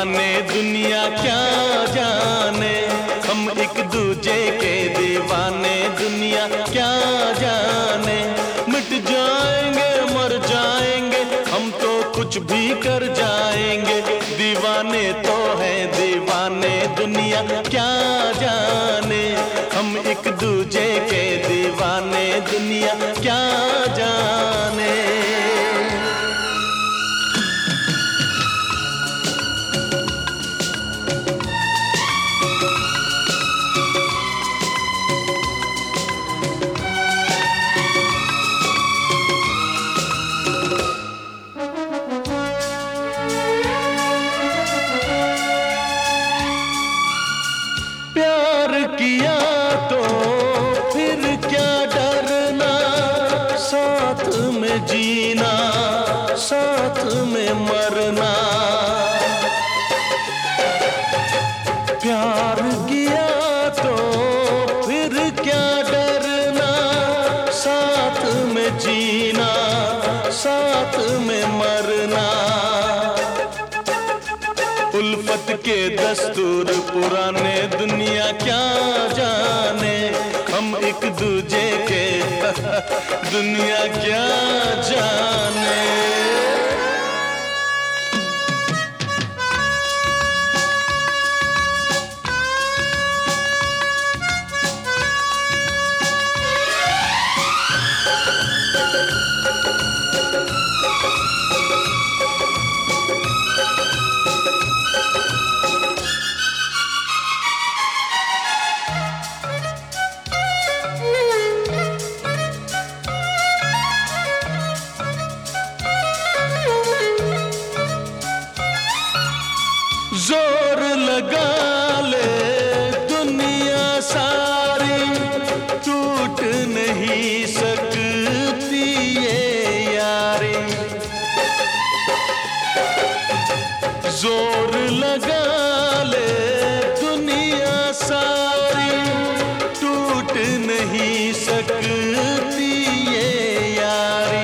दीवाने दुनिया क्या जाने, हम एक दूजे के दीवाने दुनिया क्या जाने। मिट जाएंगे मर जाएंगे हम तो कुछ भी कर जाएंगे, दीवाने तो है दीवाने दुनिया क्या जाने। हम एक दूजे के दीवाने दुनिया क्या जाने। प्यार किया तो फिर क्या डरना, साथ में जीना साथ में मरना। प्यार किया तो फिर क्या डरना, साथ में जीना साथ में मरना। उल्फत के दस्तूर पुराने दुनिया क्या जाने, हम एक दूजे के दुनिया क्या जाने। जोर लगा ले दुनिया सारी, टूट नहीं सकती ये यारी। जोर लगा ले दुनिया सारी, टूट नहीं सकती ये यारी।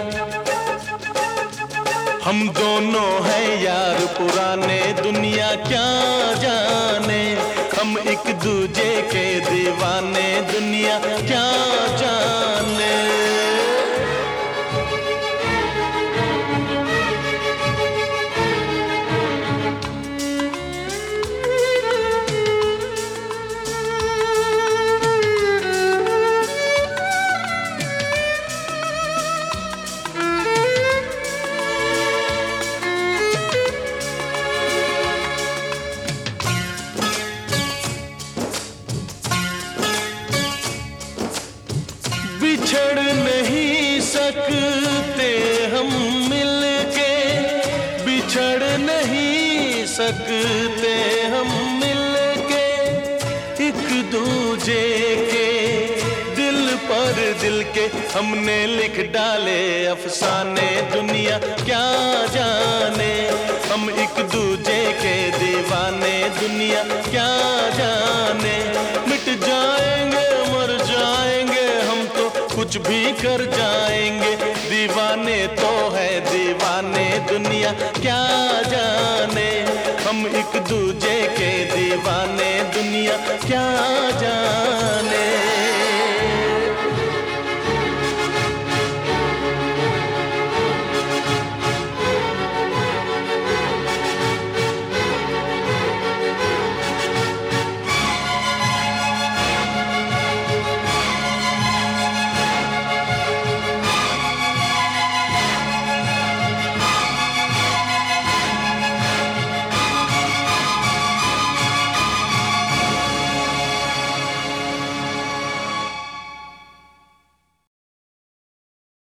हम दोनों हैं यार पुराने दुनिया क्या जाने, हम एक दूजे के दीवाने दुनिया क्या जाने। बिछड़ नहीं सकते हम मिलके, बिछड़ नहीं सकते हम मिलके। एक दूजे के दिल पर दिल के हमने लिख डाले अफसाने दुनिया क्या जाने। हम एक दूजे के दीवाने दुनिया क्या जाने। मिट जाएंगे मर जाएंगे हम तो कुछ भी कर जाएंगे, दीवाने तो है दीवाने दुनिया क्या जाने। हम एक दूजे के दीवाने दुनिया क्या जाने।